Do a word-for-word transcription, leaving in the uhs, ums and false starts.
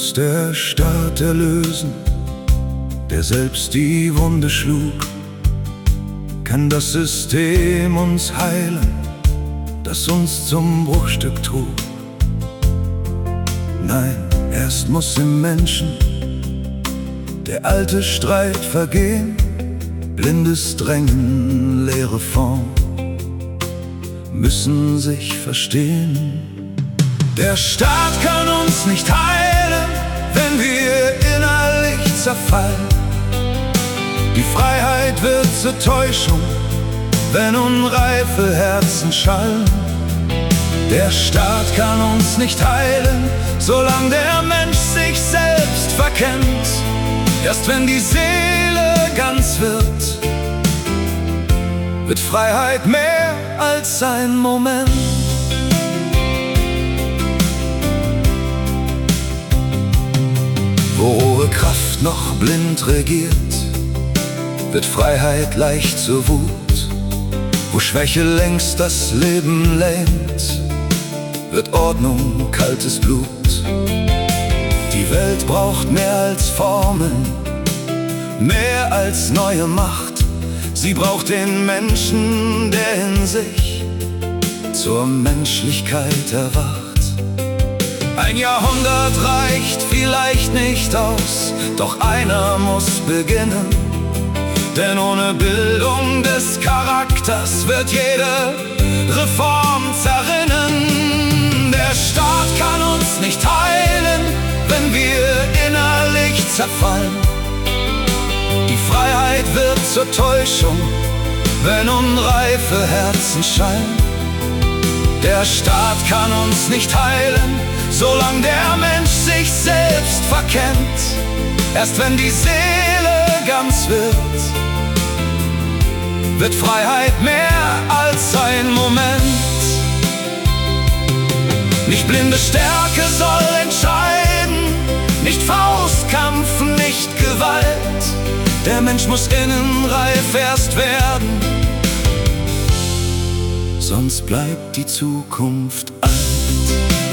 uns der Staat erlösen, der selbst die Wunde schlug? Kann das System uns heilen, das uns zum Bruchstück trug? Nein, erst muss im Menschen der alte Streit vergehen, blindes Drängen, leere Form müssen sich verstehen. Der Staat kann uns nicht heilen, wenn wir innerlich zerfallen. Die Freiheit wird zur Täuschung, wenn unreife Herzen schallen. Der Staat kann uns nicht heilen, solange der Mensch sich selbst verkennt. Erst wenn die Seele ganz wird, wird Freiheit mehr als ein Moment. Wo rohe Kraft noch blind regiert, wird Freiheit leicht zur Wut. Wo Schwäche längst das Leben lähmt, wird Ordnung kaltes Blut. Die Welt braucht mehr als Formeln, mehr als neue Macht. Sie braucht den Menschen, der in sich zur Menschlichkeit erwacht. Ein Jahrhundert reicht vielleicht nicht aus, doch einer muss beginnen. Denn ohne Bildung des Charakters wird jede Reform zerrinnen. Der Staat kann uns nicht heilen, wenn wir innerlich zerfallen. Die Freiheit wird zur Täuschung, wenn unreife Herzen schallen. Der Staat kann uns nicht heilen, solange der Mensch sich selbst verkennt. Erst wenn die Seele ganz wird, wird Freiheit mehr als ein Moment. Nicht blinde Stärke soll entscheiden, nicht Faustkampf, nicht Gewalt. Der Mensch muss innenreif erst werden, sonst bleibt die Zukunft alt.